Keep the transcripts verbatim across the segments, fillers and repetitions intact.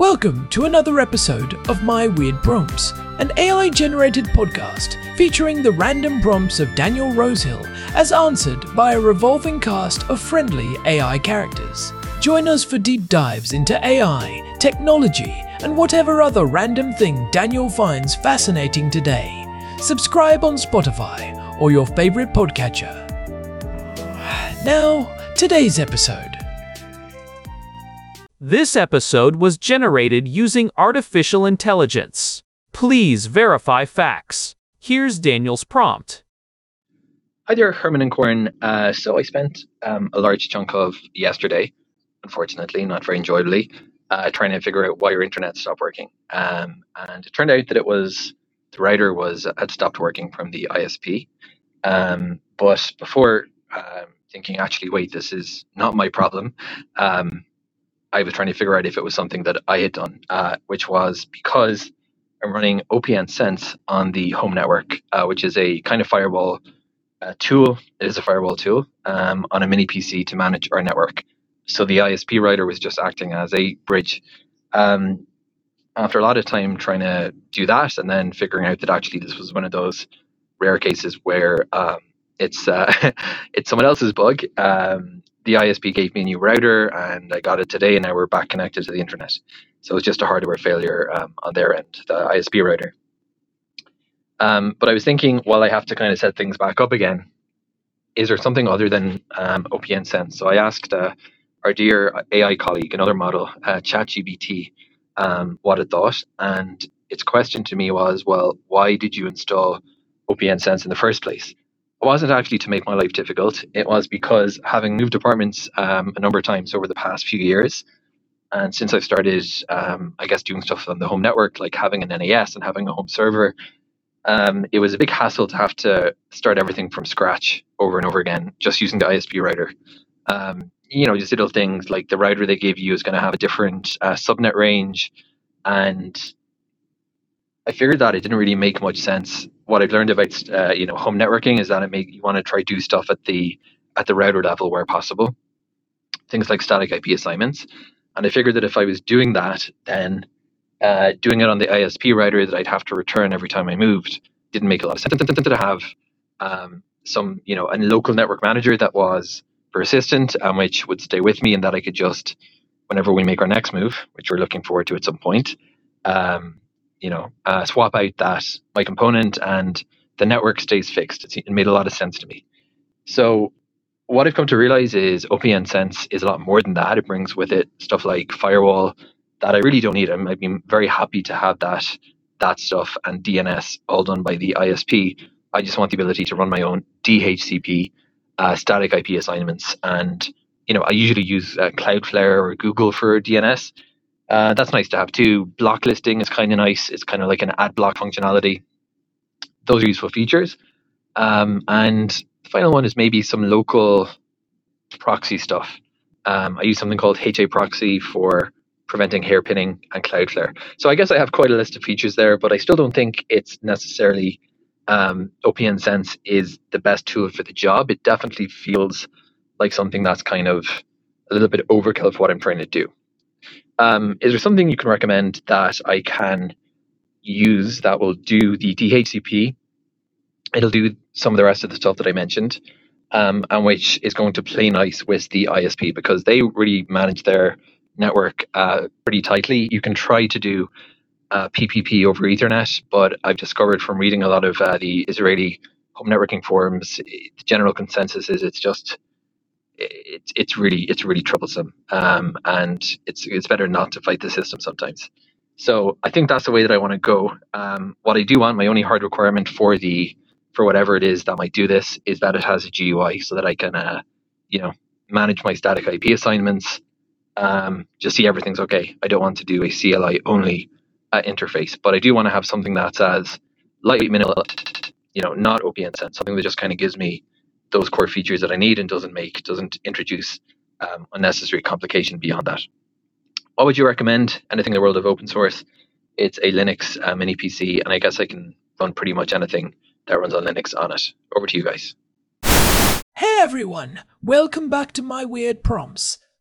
Welcome to another episode of My Weird Prompts, an A I-generated podcast featuring the random prompts of Daniel Rosehill as answered by a revolving cast of friendly A I characters. Join us for deep dives into A I, technology, and whatever other random thing Daniel finds fascinating today. Subscribe on Spotify or your favorite podcatcher. Now, today's episode. This episode was generated using artificial intelligence. Please verify facts. Here's Daniel's prompt. Hi there, Herman and Corin. Uh, so I spent um, a large chunk of yesterday, unfortunately, not very enjoyably, uh, trying to figure out why your internet stopped working. Um, and it turned out that it was the router was had stopped working from the I S P. Um, but before um, thinking, actually, wait, this is not my problem. Um, I was trying to figure out if it was something that I had done, uh, which was because I'm running O P N Sense on the home network, uh, which is a kind of firewall uh, tool. It is a firewall tool um, on a mini P C to manage our network. So the I S P router was just acting as a bridge. Um, after a lot of time trying to do that and then figuring out that actually this was one of those rare cases where um, it's uh, it's someone else's bug. Um, The I S P gave me a new router and I got it today and now we're back connected to the internet. So it's just a hardware failure um, on their end, the I S P router. Um, but I was thinking, while I have to kind of set things back up again, is there something other than um, O P N Sense? So I asked uh, our dear A I colleague, another model, uh, ChatGPT, um, what it thought. And its question to me was, well, why did you install O P N Sense in the first place? It wasn't actually to make my life difficult. It was because having moved apartments um, a number of times over the past few years, and since I've started, um, I guess, doing stuff on the home network, like having an N A S and having a home server, um, it was a big hassle to have to start everything from scratch over and over again, just using the I S P router. Um, you know, just little things like the router they gave you is going to have a different uh, subnet range, and I figured that it didn't really make much sense. What I've learned about uh, you know home networking is that it make you want to try do stuff at the at the router level where possible, things like static I P assignments. And I figured that if I was doing that, then uh, doing it on the I S P router that I'd have to return every time I moved didn't make a lot of sense. To have um, some you know a local network manager that was persistent and which would stay with me, and that I could just, whenever we make our next move, which we're looking forward to at some point. Um, you know, uh, swap out that my component and the network stays fixed. It's, it made a lot of sense to me. So what I've come to realize is O P N Sense is a lot more than that. It brings with it stuff like firewall that I really don't need. I'm, I'd be very happy to have that that stuff and D N S all done by the I S P. I just want the ability to run my own D H C P, uh, static I P assignments. And, you know, I usually use uh, Cloudflare or Google for D N S. Uh, that's nice to have too. Block listing is kind of nice. It's kind of like an ad block functionality. Those are useful features. Um, and the final one is maybe some local proxy stuff. Um, I use something called H A Proxy for preventing hairpinning and Cloudflare. So I guess I have quite a list of features there, but I still don't think it's necessarily um, O P N Sense is the best tool for the job. It definitely feels like something that's kind of a little bit overkill for what I'm trying to do. Um, is there something you can recommend that I can use that will do the D H C P? It'll do some of the rest of the stuff that I mentioned, um, and which is going to play nice with the I S P because they really manage their network uh, pretty tightly. You can try to do uh, P P P over Ethernet, but I've discovered from reading a lot of uh, the Israeli home networking forums, the general consensus is it's just It's it's really it's really troublesome, um, and it's it's better not to fight the system sometimes. So I think that's the way that I want to go. Um, what I do want, my only hard requirement for the for whatever it is that might do this, is that it has a G U I so that I can uh, you know manage my static I P assignments, um, just see everything's okay. I don't want to do a C L I only uh, interface, but I do want to have something that's as lightweight, minimal, you know, not O P N Sense, something that just kind of gives me those core features that I need and doesn't make, doesn't introduce um, unnecessary complication beyond that. What would you recommend? Anything in the world of open source? It's a Linux uh, mini P C, and I guess I can run pretty much anything that runs on Linux on it. Over to you guys. Hey everyone, welcome back to My Weird Prompts.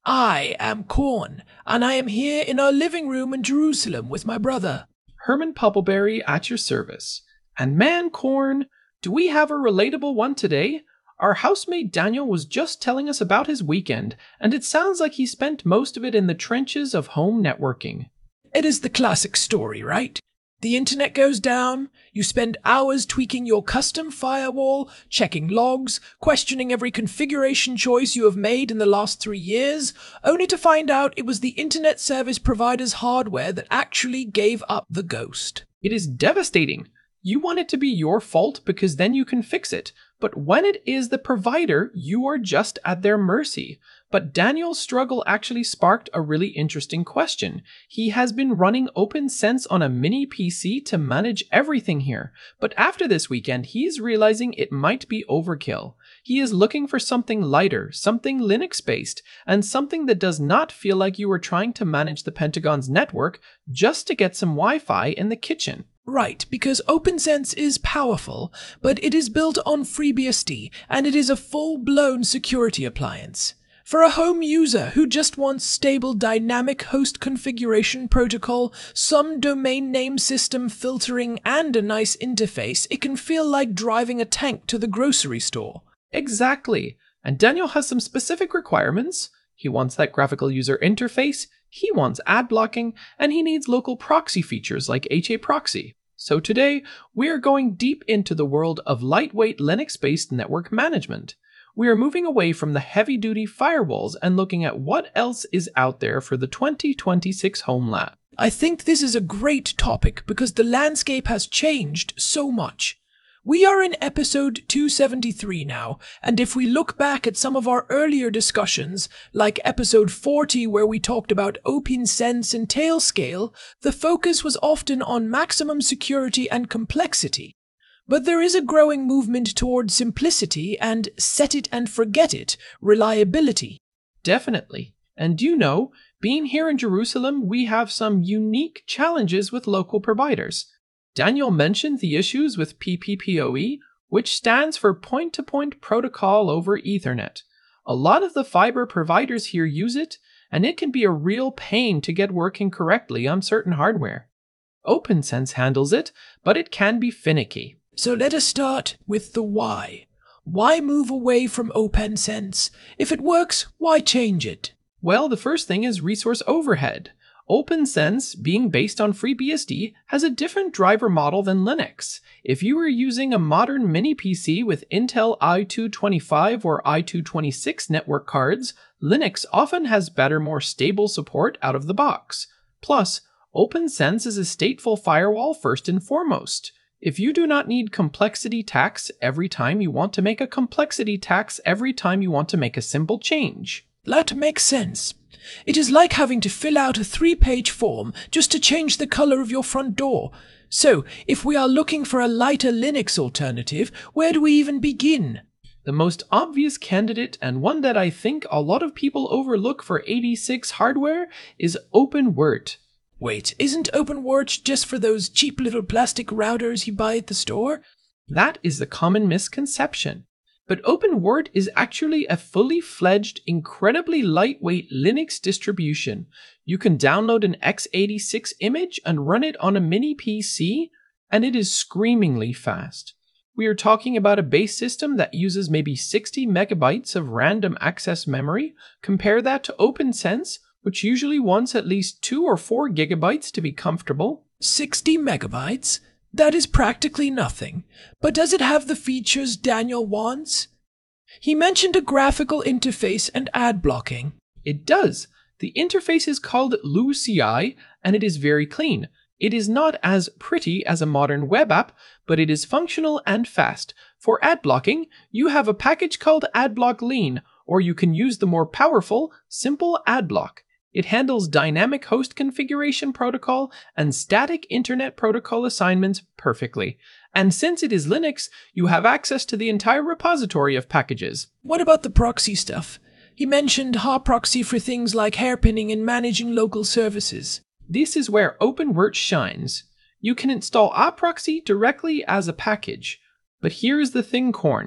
I am Corn, and I am here in our living room in Jerusalem with my brother. Herman Pubbleberry at your service. And man, Corn, do we have a relatable one today? Our housemate Daniel was just telling us about his weekend, and it sounds like he spent most of it in the trenches of home networking. It is the classic story, right? The internet goes down, you spend hours tweaking your custom firewall, checking logs, questioning every configuration choice you have made in the last three years, only to find out it was the internet service provider's hardware that actually gave up the ghost. It is devastating. You want it to be your fault because then you can fix it. But when it is the provider, you are just at their mercy. But Daniel's struggle actually sparked a really interesting question. He has been running OPNsense on a mini P C to manage everything here. But after this weekend, he is realizing it might be overkill. He is looking for something lighter, something Linux-based, and something that does not feel like you are trying to manage the Pentagon's network just to get some Wi-Fi in the kitchen. Right, because OPNsense is powerful, but it is built on FreeBSD, and it is a full-blown security appliance. For a home user who just wants stable dynamic host configuration protocol, some domain name system filtering, and a nice interface, it can feel like driving a tank to the grocery store. Exactly. And Daniel has some specific requirements. He wants that graphical user interface, he wants ad blocking, and he needs local proxy features like HAProxy. So today, we are going deep into the world of lightweight Linux-based network management. We are moving away from the heavy-duty firewalls and looking at what else is out there for the twenty twenty-six home lab. I think this is a great topic because the landscape has changed so much. We are in episode two seventy-three now, and if we look back at some of our earlier discussions, like episode forty where we talked about OPNsense and Tailscale, the focus was often on maximum security and complexity. But there is a growing movement towards simplicity and set it and forget it reliability. Definitely. And you know, being here in Jerusalem, we have some unique challenges with local providers. Daniel mentioned the issues with P P P O E, which stands for Point-to-Point Protocol over Ethernet. A lot of the fiber providers here use it, and it can be a real pain to get working correctly on certain hardware. OPNsense handles it, but it can be finicky. So let us start with the why. Why move away from OPNsense? If it works, why change it? Well, the first thing is resource overhead. OPNsense, being based on FreeBSD, has a different driver model than Linux. If you are using a modern mini P C with Intel i two twenty-five or i two twenty-six network cards, Linux often has better, more stable support out of the box. Plus, OPNsense is a stateful firewall first and foremost. If you do not need complexity tax every time you want to make a complexity tax every time you want to make a simple change. That makes sense. It is like having to fill out a three-page form just to change the color of your front door. So, if we are looking for a lighter Linux alternative, where do we even begin? The most obvious candidate, and one that I think a lot of people overlook for eighty-six hardware, is OpenWrt. Wait, isn't OpenWrt just for those cheap little plastic routers you buy at the store? That is the common misconception. But OpenWrt is actually a fully fledged, incredibly lightweight Linux distribution. You can download an x eighty-six image and run it on a mini P C, and it is screamingly fast. We are talking about a base system that uses maybe sixty megabytes of random access memory. Compare that to OPNsense, which usually wants at least two or four gigabytes to be comfortable. sixty megabytes? That is practically nothing. But does it have the features Daniel wants? He mentioned a graphical interface and ad blocking. It does. The interface is called LuCI, and it is very clean. It is not as pretty as a modern web app, but it is functional and fast. For ad blocking, you have a package called AdBlock Lean, or you can use the more powerful Simple AdBlock. It handles dynamic host configuration protocol and static internet protocol assignments perfectly. And since it is Linux, you have access to the entire repository of packages. What about the proxy stuff? He mentioned HAProxy for things like hairpinning and managing local services. This is where OpenWrt shines. You can install HAProxy directly as a package. But here is the thing, Corn.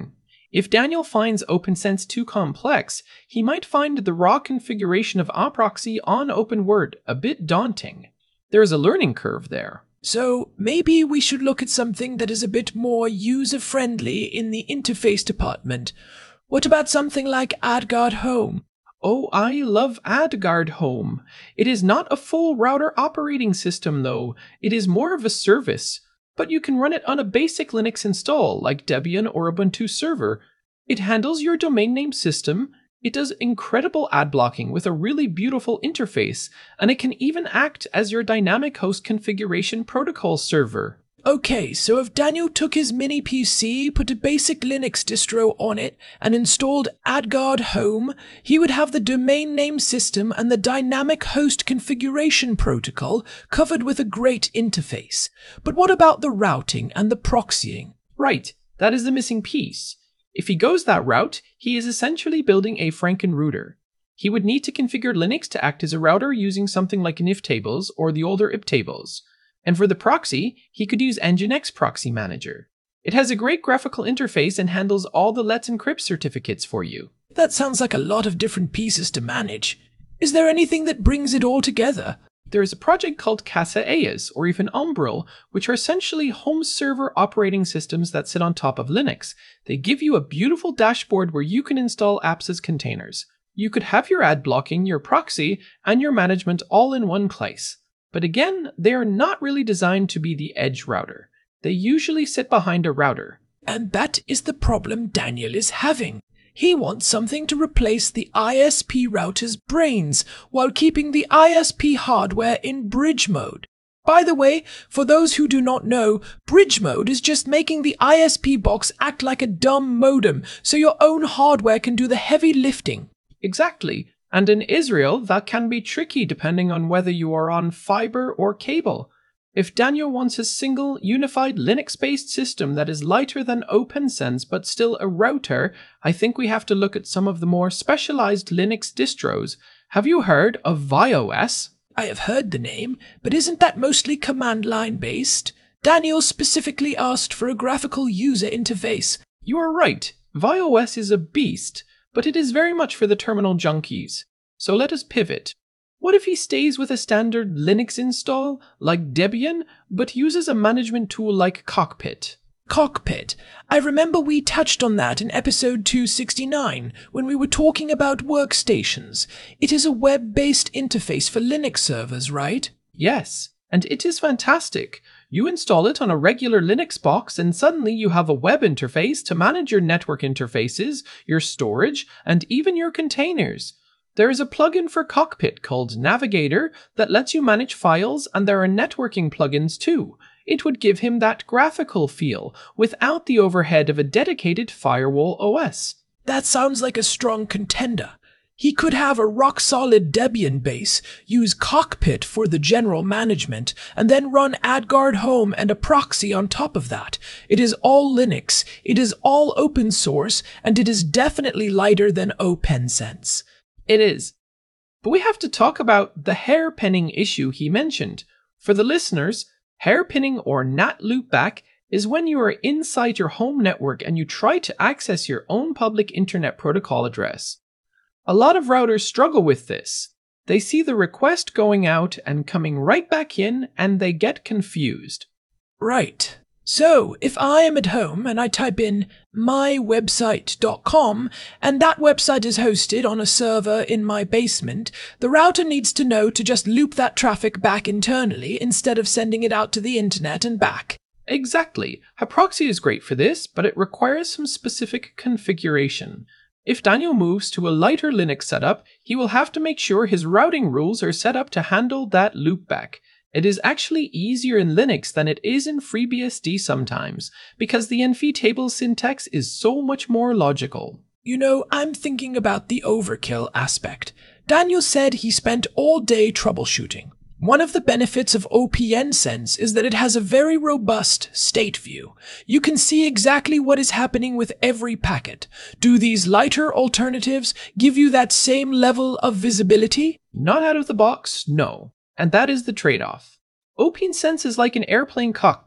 If Daniel finds OpenSense too complex, he might find the raw configuration of Aproxy on OpenWrt a bit daunting. There is a learning curve there. So maybe we should look at something that is a bit more user-friendly in the interface department. What about something like AdGuard Home? Oh, I love AdGuard Home. It is not a full router operating system though, it is more of a service. But you can run it on a basic Linux install like Debian or Ubuntu Server. It handles your domain name system, it does incredible ad blocking with a really beautiful interface, and it can even act as your dynamic host configuration protocol server. Okay, so if Daniel took his mini P C, put a basic Linux distro on it, and installed AdGuard Home, he would have the domain name system and the dynamic host configuration protocol covered with a great interface. But what about the routing and the proxying? Right, that is the missing piece. If he goes that route, he is essentially building a Frankenrouter. He would need to configure Linux to act as a router using something like Niftables or the older Iptables. And for the proxy, he could use Nginx Proxy Manager. It has a great graphical interface and handles all the Let's Encrypt certificates for you. That sounds like a lot of different pieces to manage. Is there anything that brings it all together? There is a project called Casa A E S, or even Umbrel, which are essentially home server operating systems that sit on top of Linux. They give you a beautiful dashboard where you can install apps as containers. You could have your ad blocking, your proxy, and your management all in one place. But again, they are not really designed to be the edge router. They usually sit behind a router. And that is the problem Daniel is having. He wants something to replace the I S P router's brains while keeping the I S P hardware in bridge mode. By the way, for those who do not know, bridge mode is just making the I S P box act like a dumb modem so your own hardware can do the heavy lifting. Exactly. And in Israel, that can be tricky depending on whether you are on fiber or cable. If Daniel wants a single, unified Linux-based system that is lighter than OpenSense but still a router, I think we have to look at some of the more specialized Linux distros. Have you heard of ViOS? I have heard the name, but isn't that mostly command line based? Daniel specifically asked for a graphical user interface. You are right, ViOS is a beast, but it is very much for the terminal junkies. So let us pivot. What if he stays with a standard Linux install, like Debian, but uses a management tool like Cockpit? Cockpit. I remember we touched on that in episode two sixty-nine, when we were talking about workstations. It is a web-based interface for Linux servers, right? Yes, and it is fantastic. You install it on a regular Linux box and suddenly you have a web interface to manage your network interfaces, your storage, and even your containers. There is a plugin for Cockpit called Navigator that lets you manage files, and there are networking plugins too. It would give him that graphical feel without the overhead of a dedicated firewall O S. That sounds like a strong contender. He could have a rock-solid Debian base, use Cockpit for the general management, and then run AdGuard Home and a proxy on top of that. It is all Linux, it is all open source, and it is definitely lighter than OpenSense. It is. But we have to talk about the hairpinning issue he mentioned. For the listeners, hairpinning or N A T loopback is when you are inside your home network and you try to access your own public internet protocol address. A lot of routers struggle with this. They see the request going out and coming right back in, and they get confused. Right. So, if I am at home and I type in my website dot com and that website is hosted on a server in my basement, the router needs to know to just loop that traffic back internally instead of sending it out to the internet and back. Exactly. A proxy is great for this, but it requires some specific configuration. If Daniel moves to a lighter Linux setup, he will have to make sure his routing rules are set up to handle that loopback. It is actually easier in Linux than it is in FreeBSD sometimes, because the Nftable syntax is so much more logical. You know, I'm thinking about the overkill aspect. Daniel said he spent all day troubleshooting. One of the benefits of OPNsense is that it has a very robust state view. You can see exactly what is happening with every packet. Do these lighter alternatives give you that same level of visibility? Not out of the box, no. And that is the trade-off. OPNsense is like an airplane cockpit.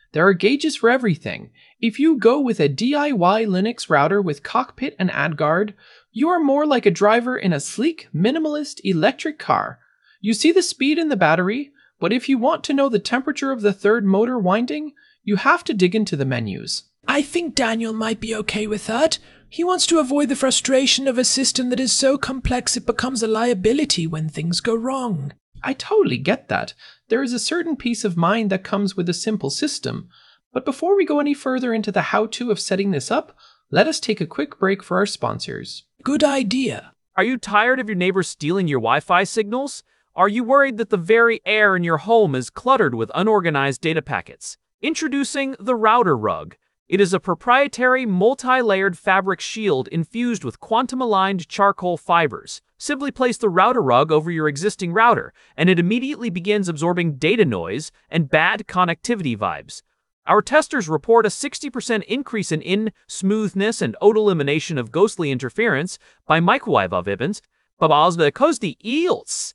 There are gauges for everything. If you go with a D I Y Linux router with Cockpit and AdGuard, you are more like a driver in a sleek, minimalist electric car. You see the speed in the battery, but if you want to know the temperature of the third motor winding, you have to dig into the menus. I think Daniel might be okay with that. He wants to avoid the frustration of a system that is so complex it becomes a liability when things go wrong. I totally get that. There is a certain peace of mind that comes with a simple system. But before we go any further into the how-to of setting this up, let us take a quick break for our sponsors. Good idea. Are you tired of your neighbors stealing your Wi-Fi signals? Are you worried that the very air in your home is cluttered with unorganized data packets? Introducing the Router Rug. It is a proprietary multi-layered fabric shield infused with quantum-aligned charcoal fibers. Simply place the router rug over your existing router, and it immediately begins absorbing data noise and bad connectivity vibes. Our testers report a sixty percent increase in in smoothness and auto elimination of ghostly interference by microwave-ovens, because the eels.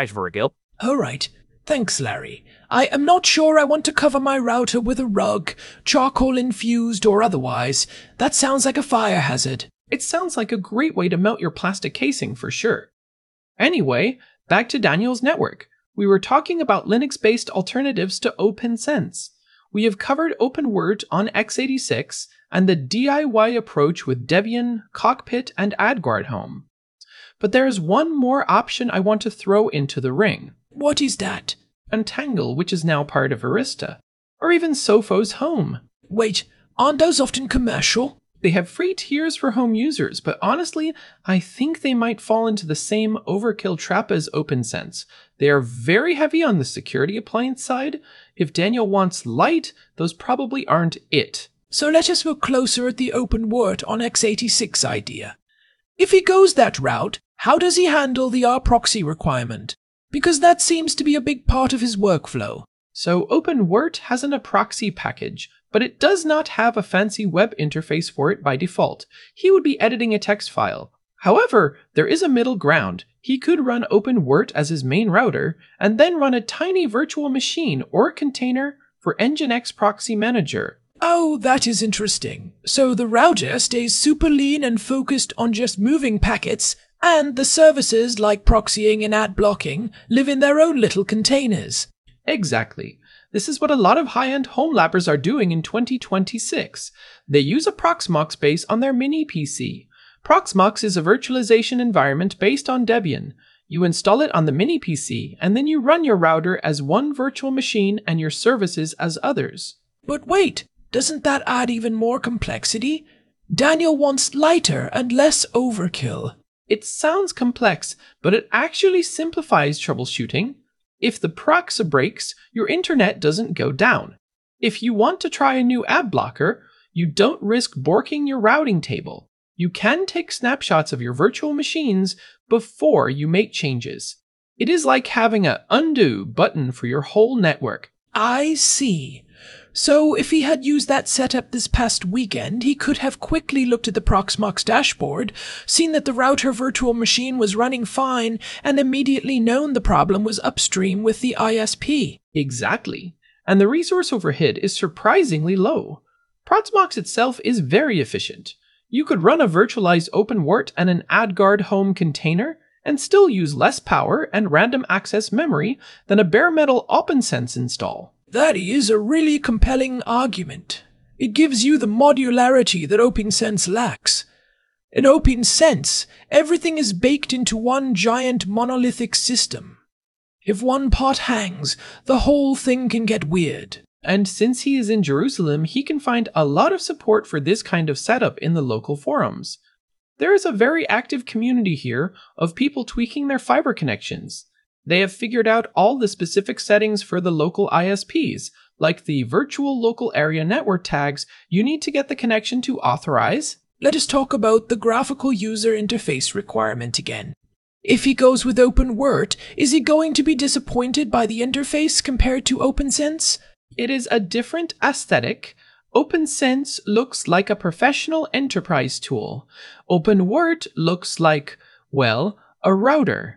All right. Thanks, Larry. I am not sure I want to cover my router with a rug, charcoal-infused or otherwise. That sounds like a fire hazard. It sounds like a great way to melt your plastic casing for sure. Anyway, back to Daniel's network. We were talking about Linux-based alternatives to OpenSense. We have covered OpenWrt on x eighty-six and the D I Y approach with Debian, Cockpit, and AdGuard Home. But there is one more option I want to throw into the ring. What is that? Untangle, which is now part of Arista. Or even Sophos Home. Wait, aren't those often commercial? They have free tiers for home users, but honestly, I think they might fall into the same overkill trap as OpenSense. They are very heavy on the security appliance side. If Daniel wants light, those probably aren't it. So let us look closer at the OpenWrt on x eighty-six idea. If he goes that route, how does he handle the R proxy requirement? Because that seems to be a big part of his workflow. So OpenWrt has an Aproxy package, but it does not have a fancy web interface for it by default. He would be editing a text file. However, there is a middle ground. He could run OpenWrt as his main router, and then run a tiny virtual machine or container for Nginx Proxy Manager. Oh, that is interesting. So the router stays super lean and focused on just moving packets, and the services like proxying and ad blocking live in their own little containers. Exactly. This is what a lot of high-end home lappers are doing in twenty twenty-six. They use a Proxmox base on their mini P C. Proxmox is a virtualization environment based on Debian. You install it on the mini P C, and then you run your router as one virtual machine and your services as others. But wait, doesn't that add even more complexity? Daniel wants lighter and less overkill. It sounds complex, but it actually simplifies troubleshooting. If the prox breaks, your internet doesn't go down. If you want to try a new ad blocker, you don't risk borking your routing table. You can take snapshots of your virtual machines before you make changes. It is like having an undo button for your whole network. I see. So if he had used that setup this past weekend, he could have quickly looked at the Proxmox dashboard, seen that the router virtual machine was running fine, and immediately known the problem was upstream with the I S P. Exactly. And the resource overhead is surprisingly low. Proxmox itself is very efficient. You could run a virtualized OpenWrt and an AdGuard Home container and still use less power and random access memory than a bare metal OpenSense install. That is a really compelling argument. It gives you the modularity that OpenSense lacks. In OpenSense, everything is baked into one giant monolithic system. If one part hangs, the whole thing can get weird. And since he is in Jerusalem, he can find a lot of support for this kind of setup in the local forums. There is a very active community here of people tweaking their fiber connections. They have figured out all the specific settings for the local I S Ps, like the virtual local area network tags you need to get the connection to authorize. Let us talk about the graphical user interface requirement again. If he goes with OpenWrt, is he going to be disappointed by the interface compared to OpenSense? It is a different aesthetic. OpenSense looks like a professional enterprise tool. OpenWrt looks like, well, a router.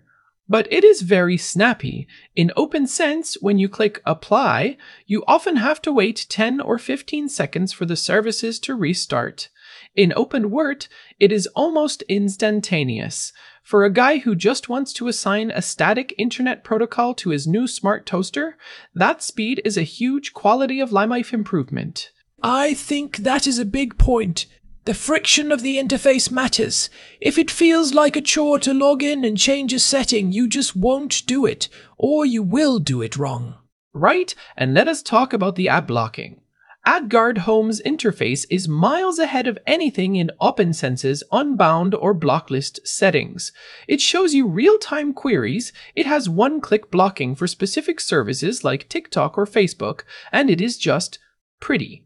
But it is very snappy. In OpenSense, when you click Apply, you often have to wait ten or fifteen seconds for the services to restart. In OpenWrt, it is almost instantaneous. For a guy who just wants to assign a static internet protocol to his new smart toaster, that speed is a huge quality of life improvement. I think that is a big point. The friction of the interface matters. If it feels like a chore to log in and change a setting, you just won't do it, or you will do it wrong. Right, and let us talk about the ad blocking. AdGuard Home's interface is miles ahead of anything in OpenSense's unbound or blocklist settings. It shows you real-time queries, it has one-click blocking for specific services like TikTok or Facebook, and it is just pretty.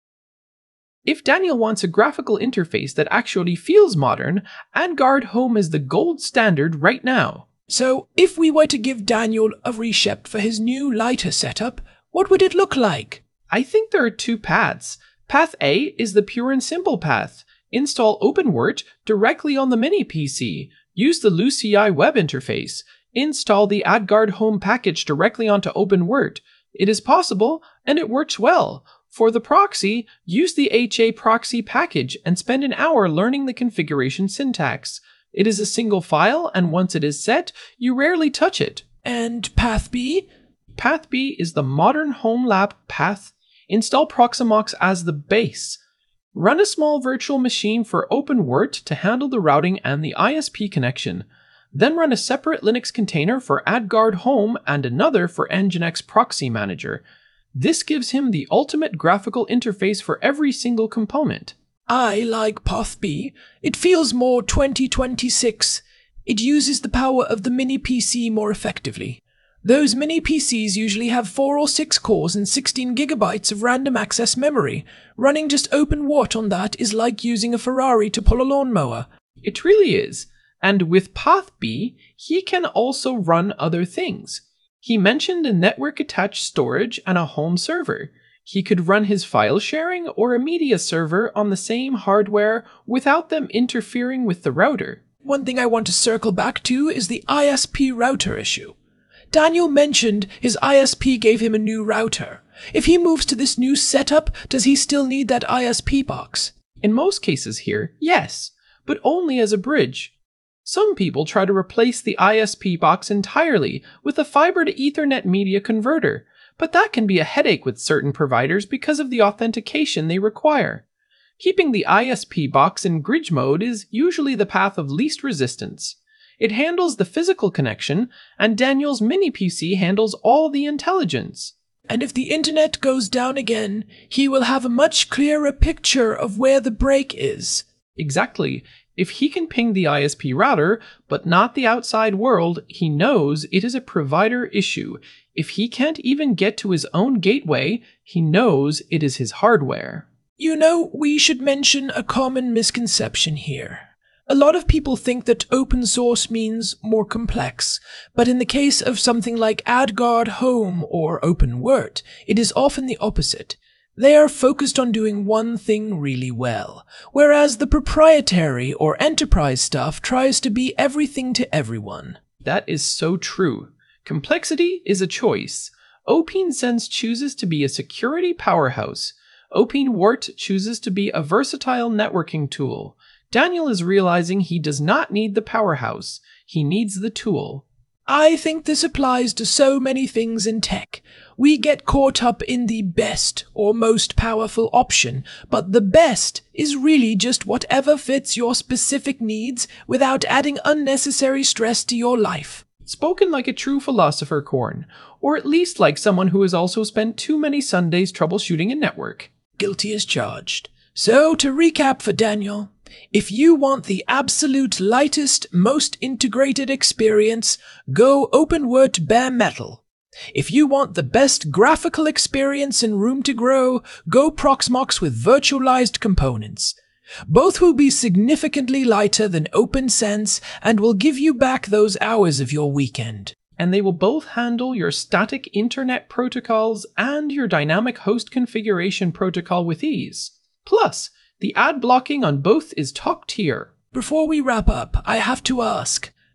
If Daniel wants a graphical interface that actually feels modern, AdGuard Home is the gold standard right now. So, if we were to give Daniel a reshep for his new lighter setup, what would it look like? I think there are two paths. Path A is the pure and simple path. Install OpenWrt directly on the mini P C. Use the LuCI web interface. Install the AdGuard Home package directly onto OpenWrt. It is possible, and it works well. For the proxy, use the H A proxy package and spend an hour learning the configuration syntax. It is a single file, and once it is set, you rarely touch it. And Path B? Path B is the modern home lab path. Install Proximox as the base. Run a small virtual machine for OpenWrt to handle the routing and the I S P connection. Then run a separate Linux container for AdGuard Home and another for Nginx Proxy Manager. This gives him the ultimate graphical interface for every single component. I like Path B. It feels more twenty twenty-six. It uses the power of the mini P C more effectively. Those mini P Cs usually have four or six cores and sixteen gigabytes of random access memory. Running just OpenWrt on that is like using a Ferrari to pull a lawnmower. It really is. And with Path B, he can also run other things. He mentioned a network-attached storage and a home server. He could run his file sharing or a media server on the same hardware without them interfering with the router. One thing I want to circle back to is the I S P router issue. Daniel mentioned his I S P gave him a new router. If he moves to this new setup, does he still need that I S P box? In most cases here, yes, but only as a bridge. Some people try to replace the I S P box entirely with a fiber to Ethernet media converter, but that can be a headache with certain providers because of the authentication they require. Keeping the I S P box in bridge mode is usually the path of least resistance. It handles the physical connection, and Daniel's mini P C handles all the intelligence. And if the internet goes down again, he will have a much clearer picture of where the break is. Exactly. If he can ping the I S P router, but not the outside world, he knows it is a provider issue. If he can't even get to his own gateway, he knows it is his hardware. You know, we should mention a common misconception here. A lot of people think that open source means more complex, but in the case of something like AdGuard Home or OpenWrt, it is often the opposite. They are focused on doing one thing really well, whereas the proprietary or enterprise stuff tries to be everything to everyone. That is so true. Complexity is a choice. OpenSense chooses to be a security powerhouse. OpenWrt chooses to be a versatile networking tool. Daniel is realizing he does not need the powerhouse. He needs the tool. I think this applies to so many things in tech. We get caught up in the best or most powerful option, but the best is really just whatever fits your specific needs without adding unnecessary stress to your life. Spoken like a true philosopher, Korn, or at least like someone who has also spent too many Sundays troubleshooting a network. Guilty as charged. So, to recap for Daniel, if you want the absolute lightest, most integrated experience, go OpenWrt bare metal. If you want the best graphical experience and room to grow, go Proxmox with virtualized components. Both will be significantly lighter than OpenSense and will give you back those hours of your weekend. And they will both handle your static internet protocols and your dynamic host configuration protocol with ease. Plus, the ad blocking on both is top tier. Before we wrap up, I have to ask,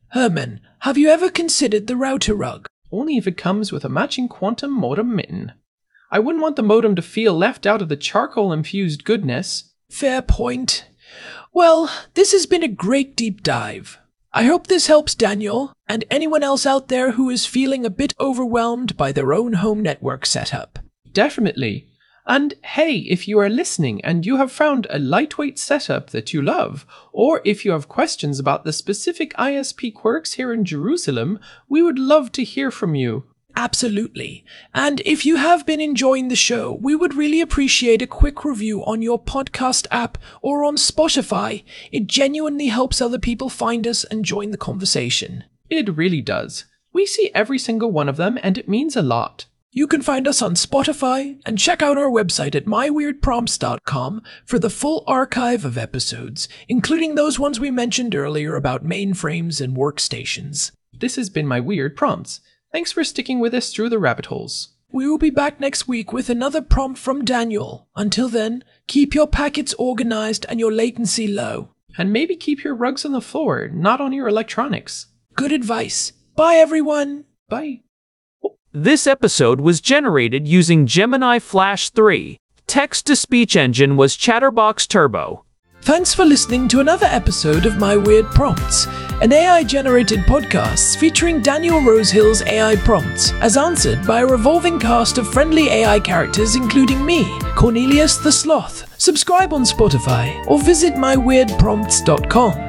Herman, have you ever considered the router rug? Only if it comes with a matching quantum modem mitten. I wouldn't want the modem to feel left out of the charcoal-infused goodness. Fair point. Well, this has been a great deep dive. I hope this helps Daniel, and anyone else out there who is feeling a bit overwhelmed by their own home network setup. Definitely. And hey, if you are listening and you have found a lightweight setup that you love, or if you have questions about the specific I S P quirks here in Jerusalem, we would love to hear from you. Absolutely. And if you have been enjoying the show, we would really appreciate a quick review on your podcast app or on Spotify. It genuinely helps other people find us and join the conversation. It really does. We see every single one of them and it means a lot. You can find us on Spotify and check out our website at my weird prompts dot com for the full archive of episodes, including those ones we mentioned earlier about mainframes and workstations. This has been My Weird Prompts. Thanks for sticking with us through the rabbit holes. We will be back next week with another prompt from Daniel. Until then, keep your packets organized and your latency low. And maybe keep your rugs on the floor, not on your electronics. Good advice. Bye, everyone. Bye. This episode was generated using Gemini Flash three. Text-to-speech engine was Chatterbox Turbo. Thanks for listening to another episode of My Weird Prompts, an A I-generated podcast featuring Daniel Rosehill's A I prompts, as answered by a revolving cast of friendly A I characters including me, Cornelius the Sloth. Subscribe on Spotify or visit my weird prompts dot com.